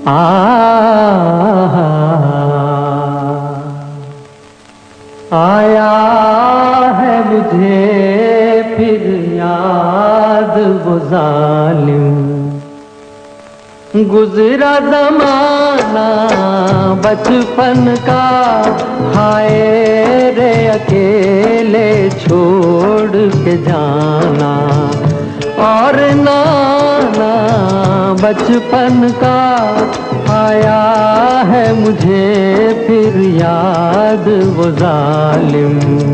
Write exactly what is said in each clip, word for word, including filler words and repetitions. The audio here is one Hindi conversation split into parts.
आया है मुझे फिर याद वो जालिम, गुजरा ज़माना बचपन का, हाय रे अकेले छोड़ के जाना। और नाना बचपन का आया है मुझे फिर याद वो जालिम।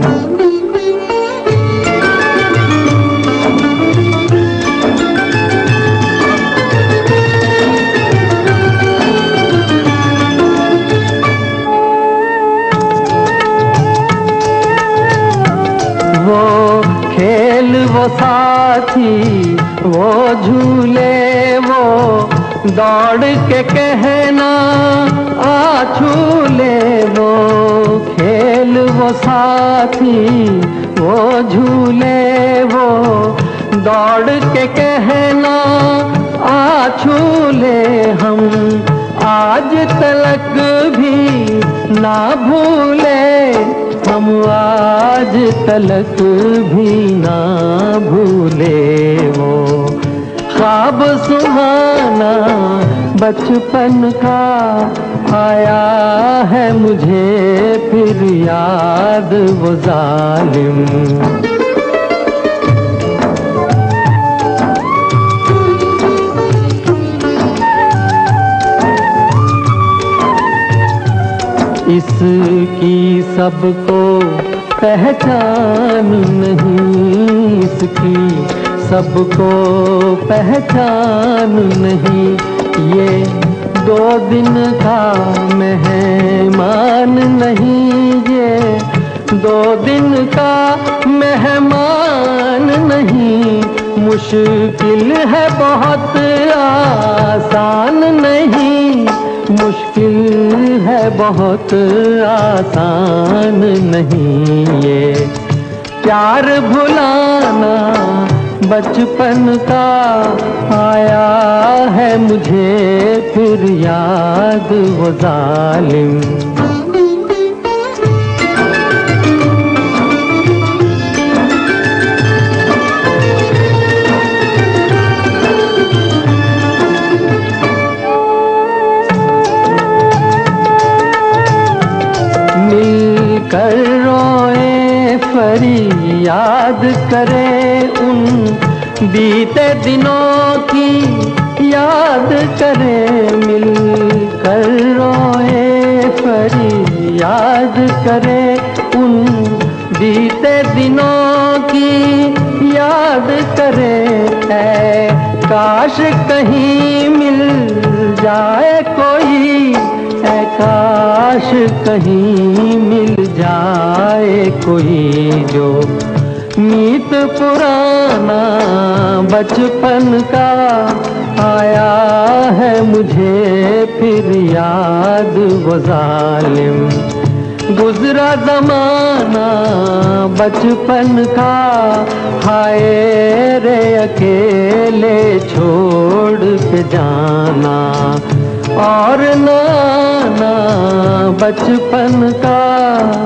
वो खेल वो साथी वो झूले वो दौड़ के कहना आ झूले, वो खेल वो साथी वो झूले वो दौड़ के कहना आ झूले, हम आज तलक भी ना भूले, हम आज तलक भी ना भूले। वो ख्वाब सुहाना बचपन का आया है मुझे फिर याद वो जालिम। इसकी सबको पहचान नहीं, इसकी सबको पहचान नहीं, ये दो दिन का मेहमान नहीं, ये दो दिन का मेहमान नहीं। मुश्किल है बहुत आसान नहीं, मुश्किल है बहुत आसान नहीं, ये प्यार भुलाना बचपन का आया है मुझे फिर याद वो जालिम। मिलकर रोए फरियाद करे उन बीते दिनों की याद करे, मिलकर रोए फरियाद करे उन बीते दिनों की याद करे। ऐ काश कहीं मिल जाए कोई, ऐ काश कहीं मिल जाए कोई, जो मीत पुराना बचपन का आया है मुझे फिर याद वो जालिम। गुजरा ज़माना बचपन का, हाय रे अकेले छोड़ के जाना। और नाना बचपन का